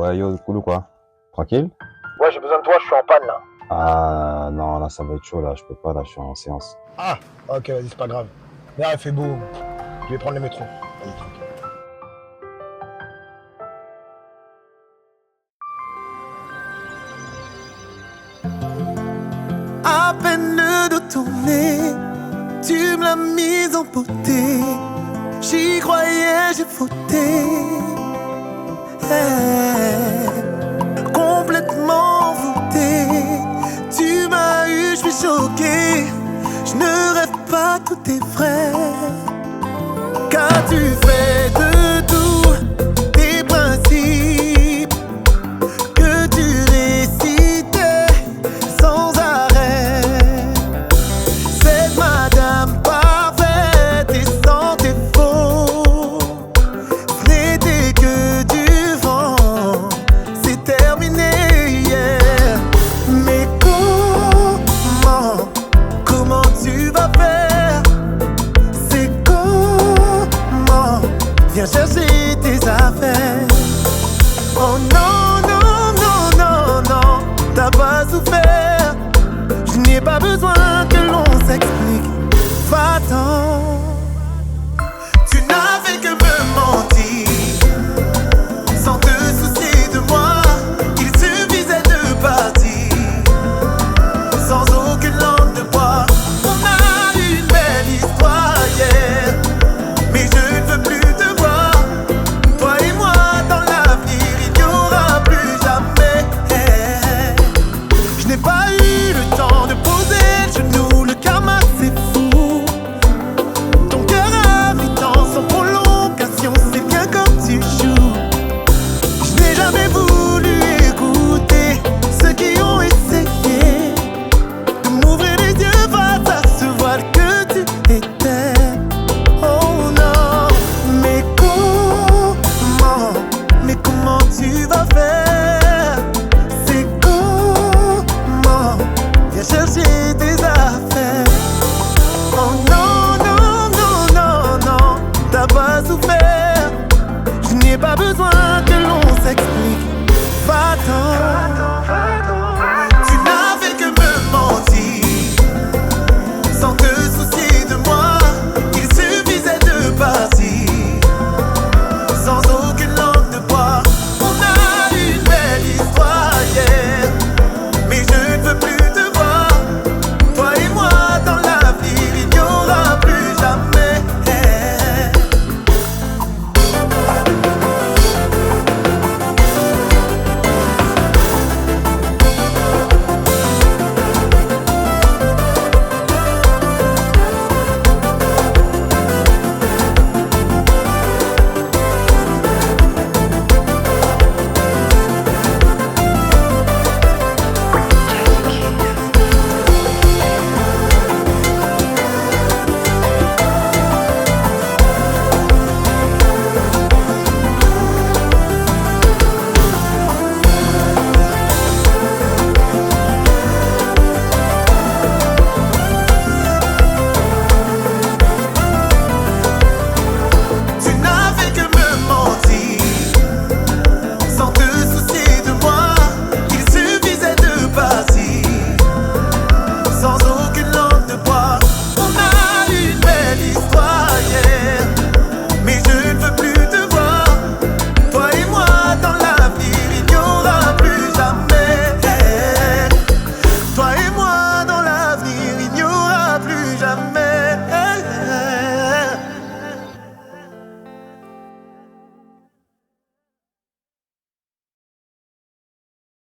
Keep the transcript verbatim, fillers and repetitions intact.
Ouais, yo, cool ou quoi? Tranquille? Ouais, j'ai besoin de toi, je suis en panne là. Ah, non, là, ça va être chaud, là, je peux pas, là, je suis en séance. Ah, ok, vas-y, c'est pas grave. Là, il fait beau. Je vais prendre le métro. Vas-y, tranquille. À peine de tourner, tu me l'as mise en beauté. J'y croyais, j'ai fauté. Hey, complètement voûté. Tu m'as eu, je suis choqué. Je ne rêve pas, tout est vrai. Qu'as-tu fait de tous tes principes que tu récitais sans arrêt? Cette madame parfaite et sans défaut, ce n'était que du vent, c'est terminé hier. Mais comment, comment tu vas faire? C'est comment? Viens chercher